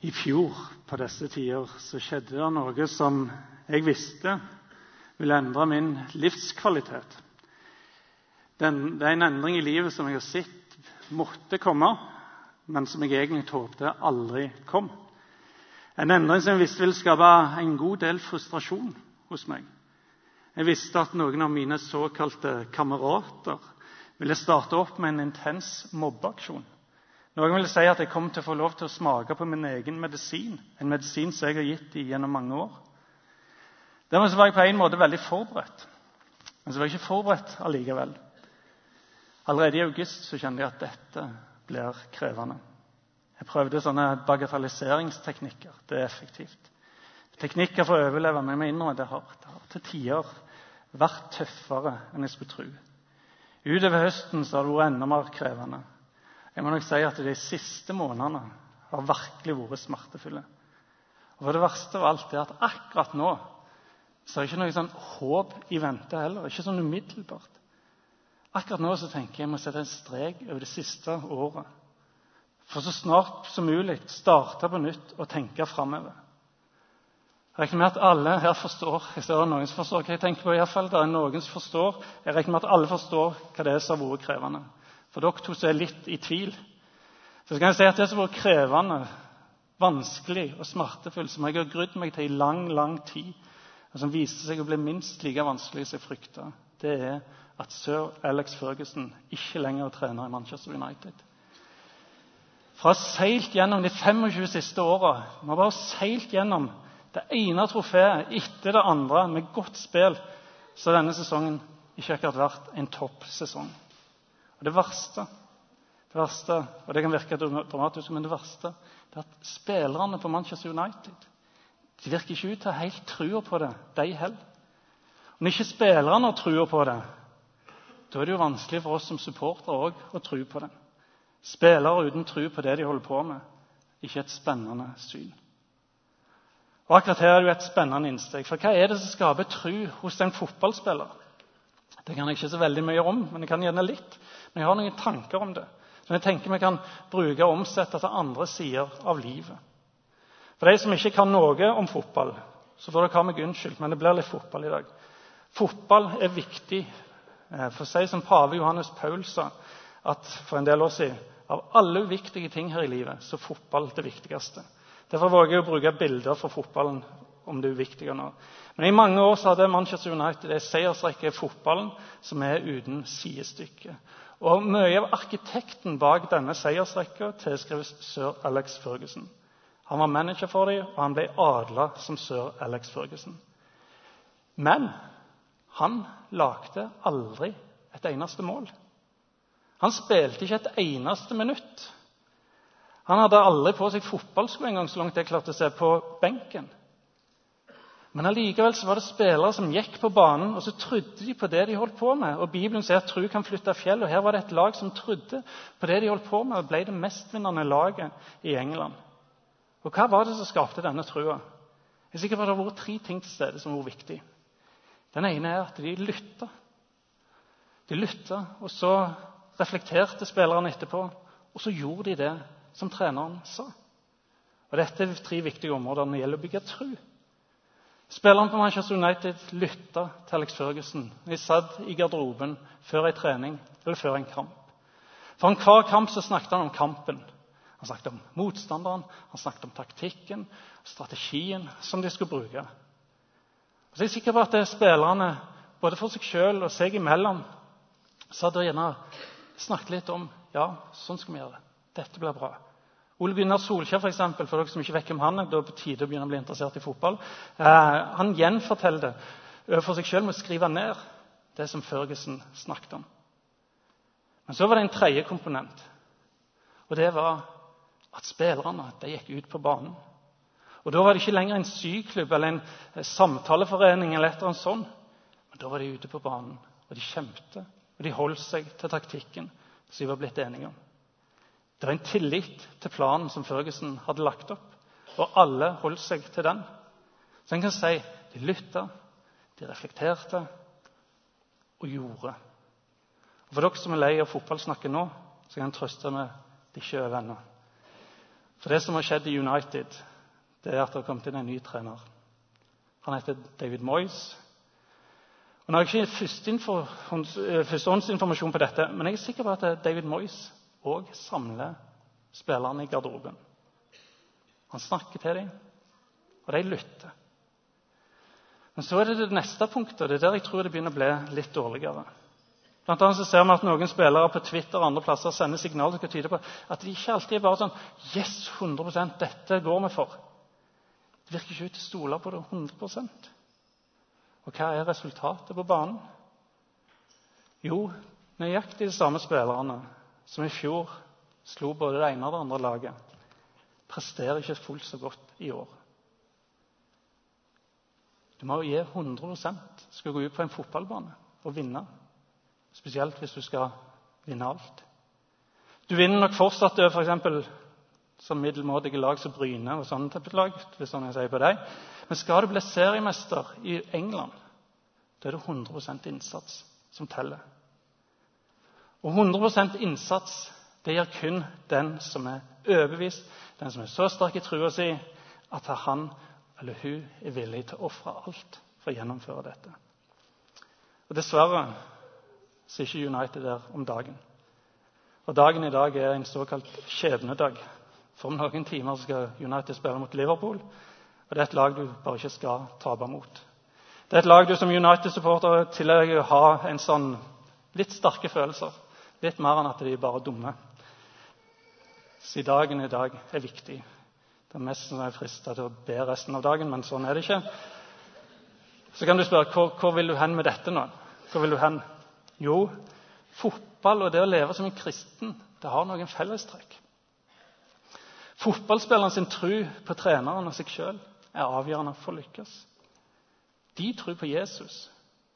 I fjor på disse tider så skjedde det noe som jeg visste ville endre min livskvalitet. Det er en endring i livet som jeg har sett måtte komme, men som jeg egentlig håpte aldri kom. En endring som jeg visste ville skape en god del frustrasjon hos meg. Jeg visste at noen av mine såkalte kamerater ville starte opp med en intens mobbeaksjon. Noen ville si at jeg kom til å få lov til å smake på min egen medisin, en medisin som jeg har gitt dem gjennom mange år. Dermed var jeg på en måte veldig forberedt, men så var jeg ikke forberedt allikevel. Allerede i august så kjente jeg at dette blir krevende. Jeg prøvde sånne bagatelliseringsteknikker. Det er effektivt. Teknikker for å overleve, men jeg må innrømme det har til tider vært tøffere enn jeg skulle tro. Utover høsten så har det vært enda mer krevende. Jeg må nok si at de siste månedene har virkelig vært smertefulle. Og for det verste av alt er at akkurat nå så er det ikke noe sånn håp i vente heller. Ikke sånn umiddelbart. Akkurat nå så tenker jeg må sette en strek over det siste året. For så snart som mulig starte på nytt og tenke fremover. Jeg regner med at alle her forstår. Jeg ser noen som forstår hva jeg tenker på i hvert fall. Det er noen som forstår. Jeg regner med at alle forstår hva det er som har vært krevende. For dere to som er litt i tvil. Så kan jeg si at det som har vært krevende, vanskelig og smertefull, som jeg har grudd meg til i lang, lang tid, og som viste seg å bli minst like vanskelig som jeg fryktet, det er at Sir Alex Ferguson ikke lenger trener i Manchester United. Fra å ha seilt gjennom de 25 siste årene, vi har bare seilt gjennom det ene trofeet etter det andre med godt spill, så denne sesongen ikke akkurat vært en toppsesong. Og det verste, og det kan virke dramatisk, men det verste er at spillerne på Manchester United, de virker ikke ut til å ha helt trua på det, de heller. Og når ikke spillerne har trua på det, da er det jo vanskelig for oss som supportere også å tro på det. Spillere uten tro på det de holder på med, ikke et spennende syn. Og akkurat her er det jo et spennende innsteg, for hva er det som skaper tro hos en fotballspiller? Det kan jeg ikke så veldig mye om, men jeg kan gjerne litt. Men jeg har noen tanker om det, som jeg tenker vi kan bruke og omsette til andre sider av livet. For de som ikke kan noe om fotball, så får dere ha meg unnskyldt, men det blir litt fotball i dag. Fotball er viktig. For å si som pave Johannes Paul sa, at for en del år siden, av alle uviktige ting her i livet, så er fotball det viktigste. Derfor våger jeg å bruke bilder for fotballen om det er uviktige nå. Men i mange år så hadde Manchester United en seiersrekke i fotballen som er uten sidestykke. Og mye av arkitekten bak denne seiersrekka tilskrives Sir Alex Ferguson. Han var manager for dem, og han ble adlet som Sir Alex Ferguson. Men han lagde aldri et eneste mål. Han spilte ikke et eneste minutt. Han hadde aldri på seg fotballsko en gang, så langt jeg klarte å se, på benken. Men allikevel så var det spillere som gikk på banen, og så trodde de på det de holdt på med. Og Bibelen sier at tro kan flytte fjell, og her var det et lag som trodde på det de holdt på med, og ble det mestvinnende laget i England. Og hva var det som skapte denne troa? Jeg er sikker på at det har vært 3 ting til stede som var viktig. Den ene er at de lyttet. De lyttet, og så reflekterte spillerne etterpå, og så gjorde de det som treneren sa. Og dette er 3 viktige områder når det gjelder å bygge tro. Spillerne på Manchester United lyttet til Alex Ferguson. De satt i garderoben før en trening eller før en kamp. For hver kamp så snakket han om kampen. Han snakket om motstanderen, han snakket om taktikken, strategien som de skulle bruke. Og så er jeg sikker på at spillerne, både for seg selv og seg imellom, så hadde de gjerne snakket litt om, ja, sånn skal vi gjøre det. Dette blir bra. Ole Gunnar Solskjær, for eksempel, for dere som ikke vet hvem han er, da er det på tide å begynne å bli interessert i fotball. Han gjenforteller det for seg selv med å skrive ned det som Ferguson snakket om. Men så var det en 3. komponent, og det var at spillerne de gikk ut på banen. Og da var det ikke lenger en syklubb eller en samtaleforening eller et eller annet sånt, men da var de ute på banen, og de kjempet, og de holdt seg til taktikken som de var blitt enige om. Det var en tillit til planen som Ferguson hadde lagt opp, og alle holdt seg til den. Så en kan si, de lyttet, de reflekterte og gjorde. Og for dere som er lei av fotballsnakket nå, så kan jeg trøste med de ikke er venner. For det som har skjedd i United, det er at det har kommet inn en ny trener. Han heter David Moyes. Og nå har jeg ikke førstehåndsinformasjon på dette, men jeg er sikker på at David Moyes også samler spillerne i garderoben. Han snakker til dem, og de lytter. Men så er det neste punktet, og det er der jeg tror det begynner å bli litt dårligere. Blant annet så ser vi at noen spillere på Twitter og andre plasser sender signaler som kan tyde på at de ikke alltid er bare sånn «Yes, 100%, dette går vi for». Det virker ikke ut til å stole på det 100%. Og hva er resultatet på banen? Jo, nøyaktig de samme spillerne som i fjor slo både det ene og det andre laget, presterer ikke fullt så godt i år. Du må jo gi 100% skal gå ut på en fotballbane og vinne. Spesielt hvis du skal vinne alt. Du vinner nok fortsatt for eksempel som middelmådige lag som Bryne og sånne type lag, hvis jeg sier på deg. Men skal du bli seriemester i England, da er det 100% innsats som teller. Og 100% innsats, det gjør kun den som er overbevist, den som er så sterk i trua si, at han eller hun er villig til å offre alt for å gjennomføre dette. Og dessverre så er ikke United der om dagen. Og dagen i dag er en såkalt skjebnedag. For om noen timer skal United spille mot Liverpool, og det er et lag du bare ikke skal tape mot. Det er et lag du som United-supporter tillegger å ha en sånn litt sterke følelser. Litt mer enn at de er bare dumme. Så dagen i dag er viktig. Det er mest som er fristet til å be resten av dagen, men sånn er det ikke. Så kan du spørre, hvor vil du hen med dette nå? Hvor vil du hen? Jo, fotball og det å leve som en kristen, det har noen fellestrekk. Fotballspilleren sin tro på treneren og seg selv er avgjørende for å lykkes. De tror på Jesus.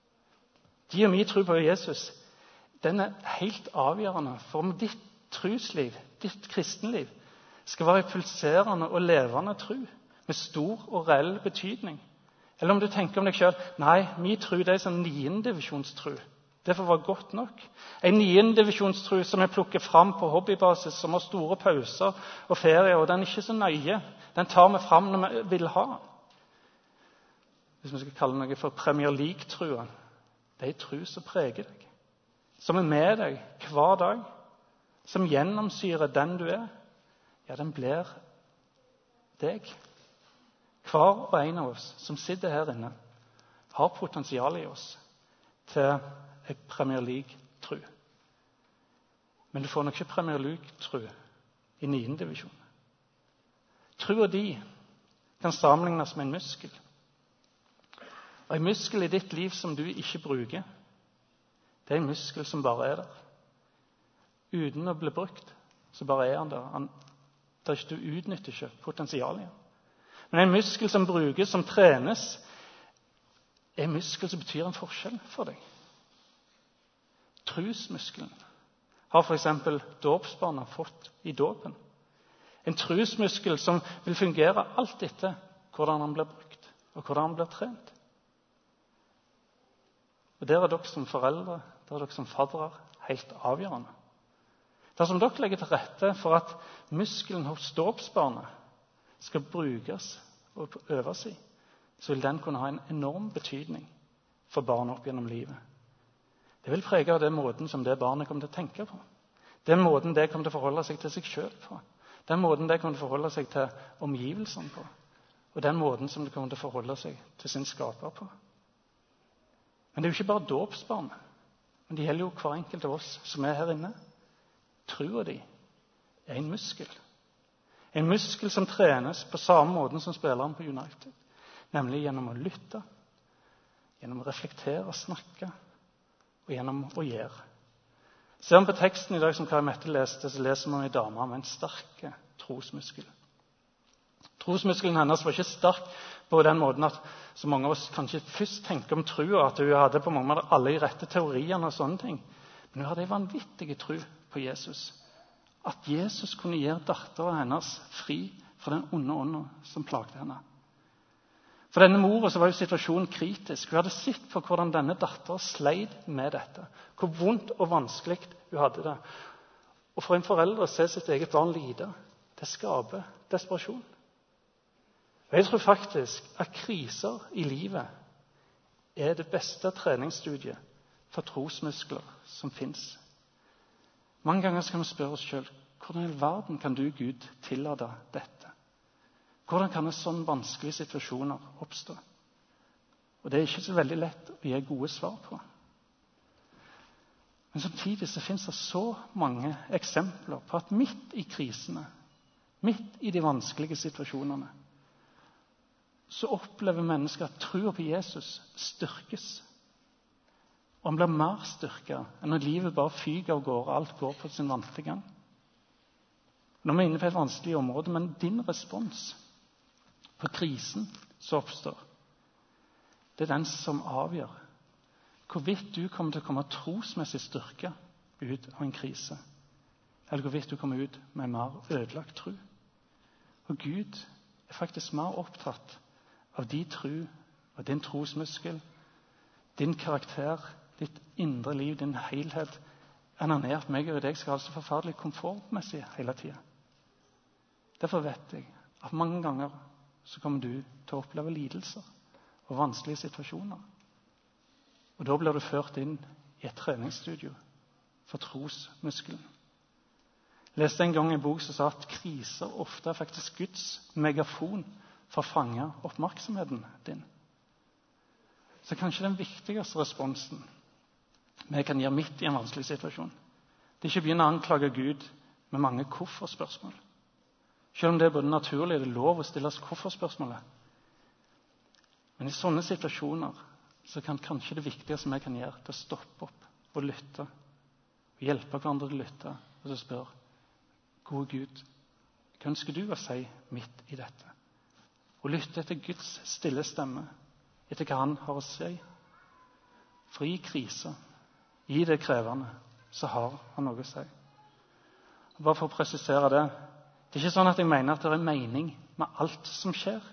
De og min tro på Jesus, den er helt avgjørende for om ditt trosliv, ditt kristenliv, skal være pulserende og levende tro, med stor og reell betydning. Eller om du tenker om deg selv, nei, min tro det er som 9. divisjonstro. Det får være godt nok. En 9. divisjonstro som er plukket fram på hobbybasis, som har store pauser og ferier, og den er ikke så nøye. Den tar vi fram når vi vil ha. Hvis vi skal kalle noe for Premier League-trua, det er en tro som preger deg, som er med deg hver dag, som gjennomsyrer den du er. Ja, den blir deg. Hver og en av oss som sitter her inne, har potensial i oss til en Premier League-tro. Men du får nok ikke Premier League-tro i 9. divisjon. Troa di kan sammenlignes med en muskel. Og en muskel i ditt liv som du ikke bruker, det er en muskel som bare er der. Uten å bli brukt, så bare er han der. Du utnytter ikke potensialet. Men en muskel som brukes, som trenes, er en muskel som betyr en forskjell for deg. Trosmuskelen har for eksempel dåpsbarna fått i dåpen. En trosmuskel som vil fungere alt etter hvordan han blir brukt, og hvordan han blir trent. Og der er dere som foreldre, der er dere som faddere, helt avgjørende. Dersom dere legger til rette for at muskelen hos dåpsbarnet skal brukes og øves i, så vil den kunne ha en enorm betydning for barnet opp gjennom livet. Det vil prege av den måten som det barnet kommer til å tenke på. Den måten det kommer til å forholde seg til seg selv på. Den måten det kommer til å forholde seg til omgivelsene på. Og den måten som det kommer til å forholde seg til sin skaper på. Men det er jo ikke bare dåpsbarnet, men det gjelder jo hver enkelt av oss som er her inne. Troa di er en muskel. En muskel som trenes på samme måten som spilleren på United. Nemlig gjennom å lytte, gjennom å reflektere og snakke, og gjennom å gjøre. Ser vi på teksten i dag som Kari Mette leste, så leser vi om en dame med en sterk trosmuskel. Trosmuskelen hennes var ikke sterk på den måten at så mange av oss kanskje først tenker om troa, at hun hadde på mange måter alle de rette teoriene og sånne ting. Men hun hadde en vanvittig tro på Jesus. At Jesus kunne gjøre datteren hennes fri fra den onde ånden som plagde henne. For denne mora så var jo situasjonen kritisk. Hun hadde sett på hvordan denne datteren sleit med dette. Hvor vondt og vanskelig hun hadde det. Og for en forelder å se sitt eget barn lide, Det skaper desperasjon. Og jeg tror faktisk at kriser i livet er det beste treningsstudiet for trosmuskler som finnes. Mange ganger skal vi spørre oss selv, hvordan i verden kan du, Gud, tillate dette? Hvordan kan en sånn vanskelige situasjoner oppstå? Og det er ikke så veldig lett å gi gode svar på. Men samtidig så finnes det så mange eksempler på at midt i krisene, midt i de vanskelige situasjonene, så opplever mennesker at troen på Jesus styrkes. Og han blir mer styrket enn når livet bare fyker av gårde, alt går på sin vante gang. Nå er vi inne på et vanskelig område, men din respons på krisen som oppstår, det er den som avgjør hvorvidt du kommer til å komme trosmessig styrke ut av en krise, eller hvorvidt du kommer ut med en mer ødelagt tro. Og Gud er faktisk mer opptatt av din tro og din trosmuskel, din karakter, ditt indre liv, din helhet, enn han er at meg og deg skal ha så forferdelig komfortmessig hele tiden. Derfor vet jeg at mange ganger så kommer du til å oppleve lidelser og vanskelige situasjoner. Og da blir du ført inn i et treningsstudio for trosmuskelen. Jeg leste en gang en bok som sa at kriser ofte er faktisk Guds megafon for å fange oppmerksomheten din. Så kanskje den viktigste responsen vi kan gjøre midt i en vanskelig situasjon, det er ikke å begynne å anklage Gud med mange hvorfor-spørsmål. Selv om det er både naturlig og det er lov å stille hvorfor-spørsmålet. Men i sånne situasjoner så kan kanskje det viktigste vi kan gjøre, det å stoppe opp og lytte. Og hjelpe hverandre til å lytte. Og så spør, gode Gud, hva ønsker du å si midt i dette? Og lytte etter Guds stille stemme, etter hva han har å si. For i kriser, i det krevende, så har han noe å si. Og bare for å presisere det, det er ikke sånn at jeg mener at det er mening med alt som skjer.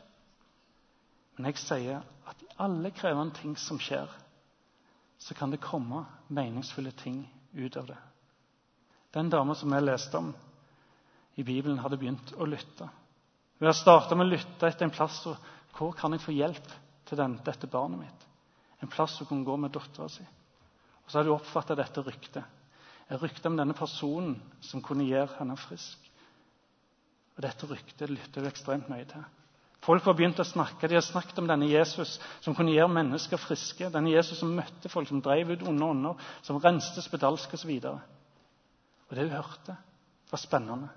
Men jeg sier at i alle krevende ting som skjer, så kan det komme meningsfulle ting ut av det. Den dame som jeg leste om i Bibelen hadde begynt å lytte. Hun har startet med å lytte etter en plass hvor kan jeg få hjelp til dette barnet mitt. En plass hvor hun kunne gå med datteren sin. Og så hadde hun oppfattet dette ryktet. Et rykte om denne personen som kunne gjøre henne frisk. Og dette ryktet lyttet hun ekstremt nøye til. Folk var begynt å snakke. De har snakket om denne Jesus som kunne gjøre mennesker friske. Denne Jesus som møtte folk, som drev ut onde ånder, som renste spedalsk og så videre. Og det hun hørte var spennende.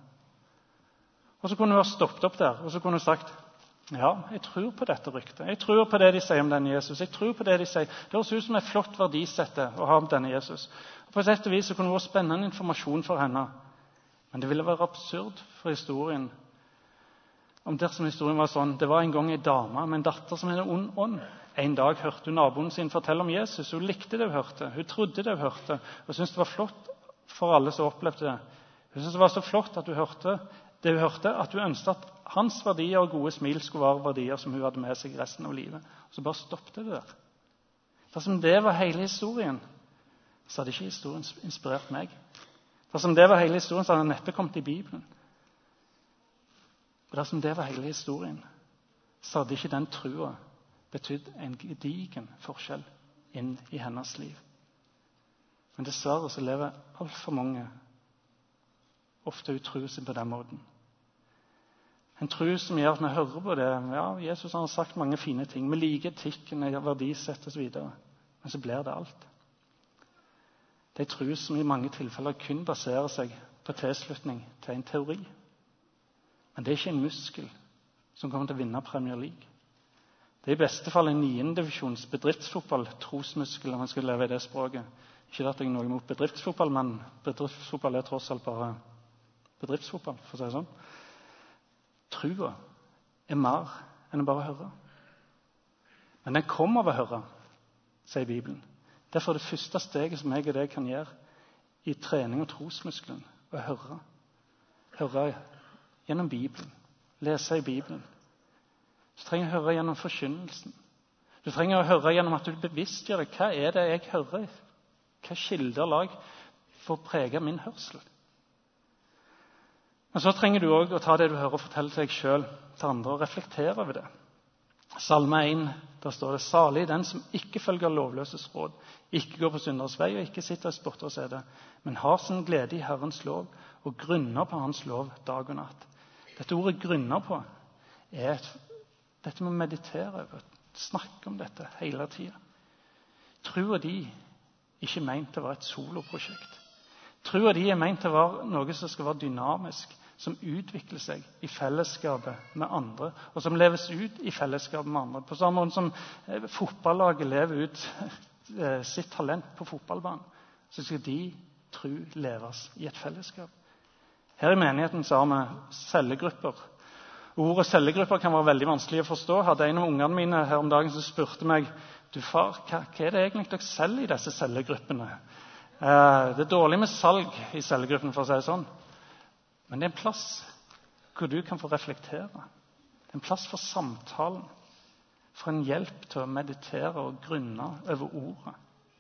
Og så kunne hun ha stoppet opp der, og så kunne hun sagt, ja, jeg tror på dette ryktet. Jeg tror på det de sier om denne Jesus. Jeg tror på det de sier. Det høres ut som et flott verdisette å ha om denne Jesus. Og på et sett og vis så kunne det være spennende informasjon for henne. Men det ville være absurd for historien om dersom historien var sånn. Det var en gang en dame med en datter som hadde en ond ånd. En dag hørte hun naboen sin fortelle om Jesus. Hun likte det hun hørte. Hun trodde det hun hørte. Og syntes det var flott for alle som opplevde det. Hun syntes det var så flott at hun hørte det hun hørte, at hun ønsket at hans verdier og gode smil skulle være verdier som hun hadde med seg resten av livet. Og så bare stoppet det der. Dersom det var hele historien, så hadde ikke historien inspirert meg. Dersom det var hele historien, så hadde den neppe kommet i Bibelen. Og dersom det var hele historien, så hadde ikke den trua betydd en gedigen forskjell inn i hennes liv. Men dessverre så lever alt for mange ofte utro sin på den måten. En tro som gjør at vi hører på det. Ja, Jesus har sagt mange fine ting. Vi liker etikken, verdisett og så videre. Men så blir det alt. Det er en tro som i mange tilfeller kun baserer seg på tilslutning til en teori. Men det er ikke en muskel som kommer til å vinne Premier League. Det er i beste fall en 9. divisjons bedriftsfotball, trosmuskel, om man skal leve i det språket. Ikke at jeg er noe imot bedriftsfotball, men bedriftsfotball er tross alt bare bedriftsfotball, for å si det sånn. Trua er mer enn å bare høre. Men den kommer av å høre, sier Bibelen. Derfor er det første steget som jeg og deg kan gjøre i trening og trosmuskelen, å høre. Høre gjennom Bibelen. Lese i Bibelen. Du trenger å høre gjennom forkynnelsen. Du trenger å høre gjennom at du bevisstgjør deg. Hva er det jeg hører? Hva kilder lag for å prege min hørsel? Men så trenger du også å ta det du hører og fortelle til deg selv, til andre, og reflektere over det. Salme 1, der står det: Salig den som ikke følger lovløses råd, ikke går på synders vei og ikke sitter i spotteres sete, men har sin glede i Herrens lov og grunner på hans lov dag og natt. Dette ordet grunner på er dette med å meditere over, snakke om dette hele tiden. Troa di ikke ment til å være et soloprosjekt. Troa di er ment til å være noe som skal være dynamisk, som utvikler seg i fellesskapet med andre, og som leves ut i fellesskapet med andre. På samme måte som fotballaget lever ut sitt talent på fotballbanen, så skal de tro leves i et fellesskap. Her i menigheten så har vi cellegrupper. Ordet cellegrupper kan være veldig vanskelig å forstå. Hadde en av ungene mine her om dagen som spurte meg: du far, hva er det egentlig dere selger i disse cellegruppene? Det er dårlig med salg i cellegruppen, for å si det sånn. Men det er en plass hvor du kan få reflektere. Det er en plass for samtalen, for en hjelp til å meditere og grunne over ordet.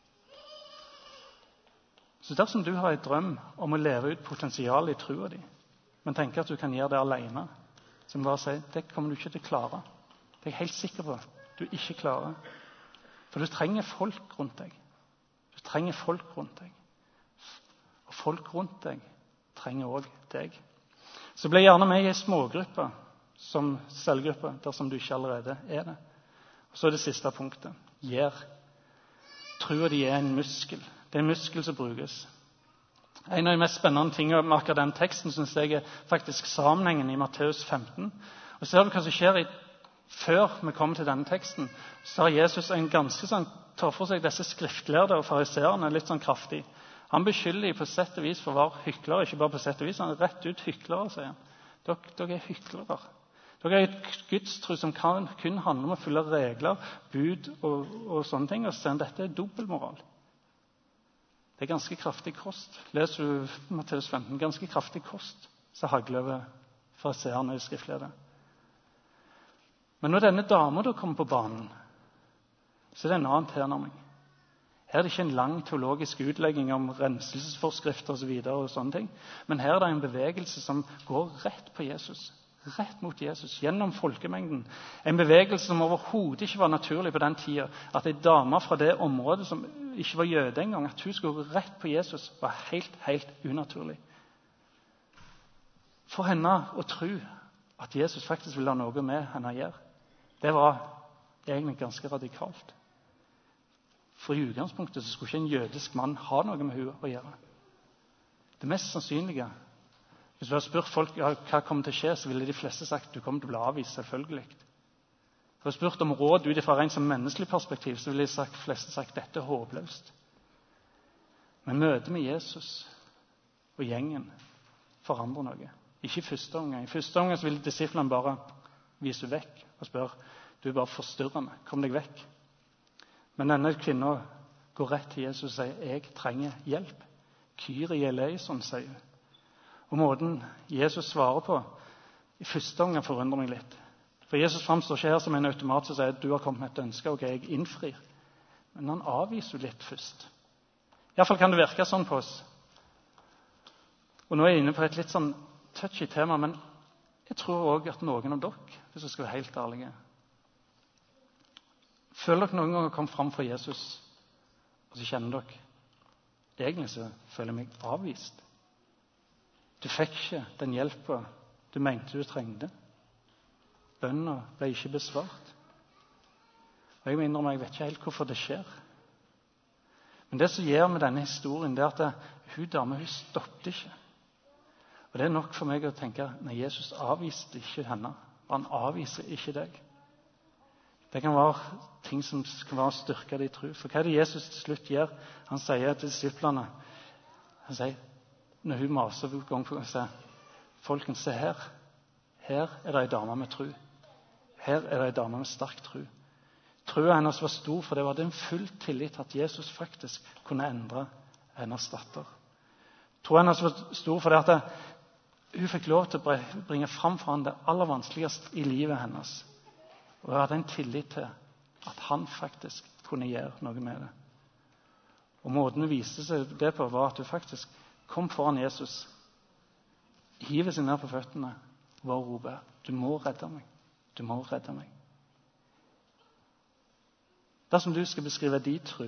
Så dersom du har en drøm om å leve ut potensialet i troa di, men tenker at du kan gjøre det alene, så må jeg bare si, det kommer du ikke til å klare. Det er jeg helt sikker på du ikke klarer. For du trenger folk rundt deg. Du trenger folk rundt deg. Og folk rundt deg trenger også deg. Så bli gjerne med i en smågruppe som cellegruppe, dersom du ikke allerede er det. Og så er det siste punktet. Gjør. Troa di er en muskel. Det er en muskel som brukes. En av de mest spennende tingene med akkurat den teksten synes jeg er faktisk sammenhengen i Matteus 15. Og ser du hva som skjer før vi kommer til denne teksten, så har Jesus en ganske sånn, tar for seg disse skriftlærde og fariseerne litt sånn kraftig. Han beskylder dem på sett og vis for å være hyklere, ikke bare på sett og vis, han er rett ut hyklere, sier han. Dere er hyklere. Dere er et gudstro som kun handler om å følge regler, bud og sånne ting, og så sier han, dette er dobbeltmoral. Det er ganske kraftig kost. Leser du Matteus 15, ganske kraftig kost, så hagler over fariseerne i skriftlærde. Men når denne damen da kommer på banen, så er det en annen tilnærming. Her er det ikke en lang teologisk utlegging om renselsesforskrifter og så videre og sånne ting, men her er det en bevegelse som går rett på Jesus, rett mot Jesus, gjennom folkemengden. En bevegelse som overhodet ikke var naturlig på den tiden, at en dame fra det området som ikke var jøde engang, at hun skulle gå rett på Jesus, var helt unaturlig. For henne å tro at Jesus faktisk ville ha noe med henne å gjøre, det var egentlig ganske radikalt. For i utgangspunktet så skulle ikke en jødisk mann ha noe med henne å gjøre. Det mest sannsynlige, hvis du hadde spurt folk hva kommer til å skje, så ville de fleste sagt du kommer til å bli avvist, selvfølgelig. Hvis du hadde spurt om råd ut fra en som menneskelig perspektiv, så ville de fleste sagt dette er håpløst. Men møtet med Jesus og gjengen forandrer noe. Ikke i første omgang. I første omgang så ville disiplene bare vise vekk og spørre du er bare forstyrrende, kom deg vekk. Men denne kvinnen går rett til Jesus og sier, jeg trenger hjelp. Kyrie eleison, sier hun. Og måten Jesus svarer på, i første omgang forundrer meg litt. For Jesus fremstår ikke her som en automat som sier, du har kommet med et ønske, og jeg innfrir. Men han avviser litt først. I hvert fall kan det virke sånn på oss. Og nå er jeg inne på et litt sånn touchy tema, men jeg tror også at noen av dere, hvis jeg skal være helt ærlige, føler dere noen ganger kom fram for Jesus, og så kjenner dere egentlig så føler jeg meg avvist. Du fikk ikke den hjelpen du mente du trengte. Bønnen ble ikke besvart. Og jeg må innrømme, jeg vet ikke helt hvorfor det skjer. Men det som gjør med denne historien, det er at hun dame, hun stoppet ikke. Og det er nok for meg å tenke, nei, Jesus avviste ikke henne, og han avviser ikke deg. Det kan være ting som kan være styrke i tro. For hva er det Jesus til slutt gjør? Han sier til disiplene, han sier, når hun maser gang på gang, sier, folkens, se her. Her er det en dame med tro. Her er det en dame med sterk tro. Troen hennes var stor, for det var en full tillit at Jesus faktisk kunne endre hennes datter. Troen hennes var stor, for det at hun fikk lov til å bringe fram for han det aller vanskeligste i livet hennes. Og jeg hadde en tillit til at han faktisk kunne gjøre noe med det. Og måten hun viste seg det på, var at hun faktisk kom foran Jesus. hiver seg ned på føttene og bare roper, du må redde meg. Du må redde meg. Dersom du skal beskrive din tro,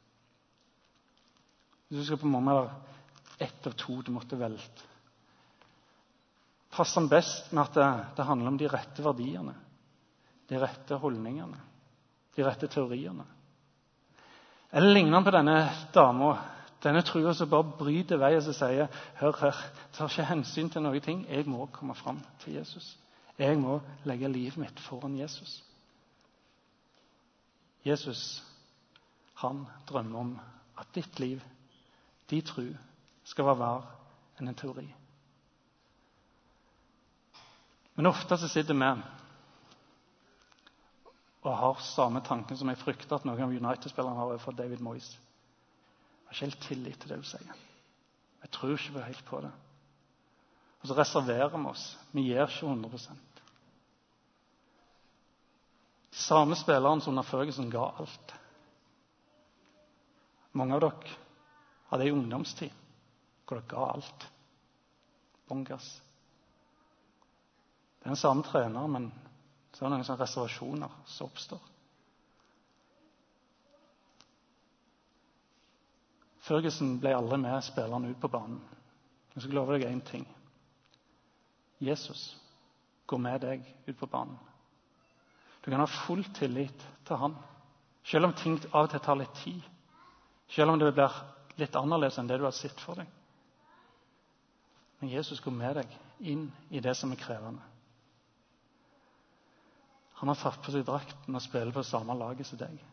du skal på en måte være ett av to du måtte velge. Passer den best med at det handler om de rette verdiene, de rette holdningene, de rette teoriene. Eller ligner han på denne dama, denne trua som bare bryter vei og som sier, hør, tar ikke hensyn til noen ting, jeg må komme fram til Jesus. Jeg må legge livet mitt foran Jesus. Jesus, han drømmer om at ditt liv, din tro, skal være mer enn en teori. Men ofte så sitter vi og har samme tanken som jeg frykter at noen av United-spillerne har overfor David Moyes. Jeg har ikke helt tillit til det du sier. Jeg tror ikke helt på det. Og så reserverer vi oss. Vi gir ikke 100%. De samme spilleren som under Ferguson ga alt. Mange av dere hadde en ungdomstid hvor dere ga alt. Bongas. Det er den samme trener, men så er det noen sånne reservasjoner som oppstår. Ferguson ble aldri med spillerne ut på banen. Jeg skal love deg en ting. Jesus går med deg ut på banen. Du kan ha full tillit til han. Selv om ting av og til tar litt tid. Selv om det blir litt annerledes enn det du har sett for deg. Men Jesus går med deg inn i det som er krevende. Han har tatt på seg drakten og spiller på samme laget som deg.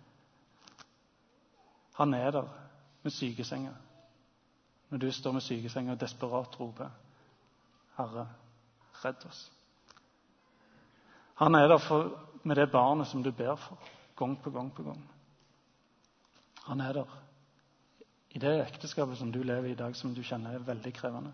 Han er der med sykesenger. Når du står med sykesenger og desperat roper, Herre, redd oss. Han er der med det barnet som du ber for, gang på gang på gang. Han er der i det ekteskapet som du lever i dag, som du kjenner er veldig krevende.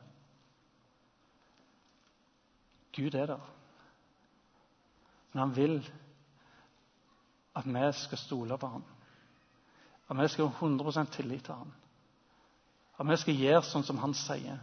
Gud er der. Men han vil at vi skal stole på ham. At vi skal ha 100% tillit til ham. At vi skal gjøre sånn som han sier.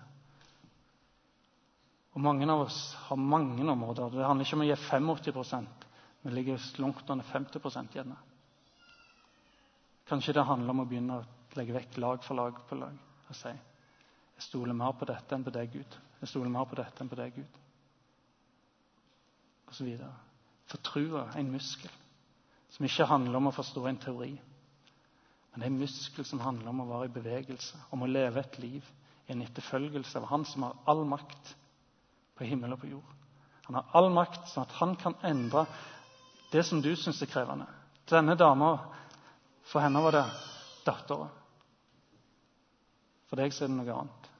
Og mange av oss har mange områder. Det handler ikke om å gi 85%. Vi ligger langt under 50% gjerne. Kanskje det handler om å begynne å legge vekk lag for lag på lag. Og si, jeg stoler mer på dette enn på deg, Gud. Jeg stoler mer på dette enn på deg, Gud. Og så videre. For trua er en muskel som ikke handler om å forstå en teori. Men det er en muskel som handler om å være i bevegelse, om å leve et liv i en etterfølgelse av han som har all makt på himmel og på jord. Han har all makt sånn at han kan endre det som du synes er krevende. Denne dama, for henne var det datteren. For deg så er det noe annet.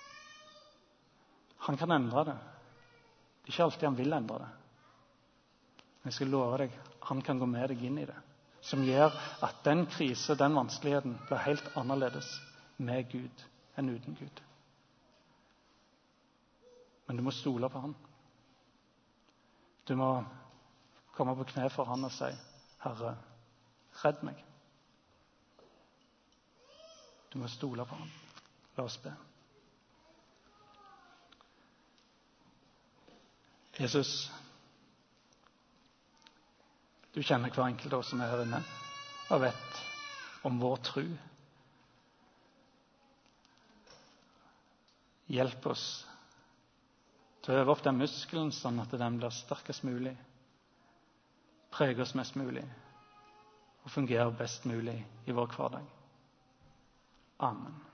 Han kan endre det. Det er ikke alltid han vil endre det. Men jeg skal love deg, han kan gå med deg inn i det. Som gjør at den krise, den vanskeligheten, blir helt annerledes med Gud enn uten Gud. Men du må stole på han. Du må komme på kne for han og si, Herre, redd meg. Du må stole på han. La oss be. Jesus, du kjenner hver enkelt av oss som er her inne, og vet om vår tro. Hjelp oss til å øve opp den muskelen sånn at den blir sterkest mulig, preger oss mest mulig og fungerer best mulig i vår hverdag. Amen.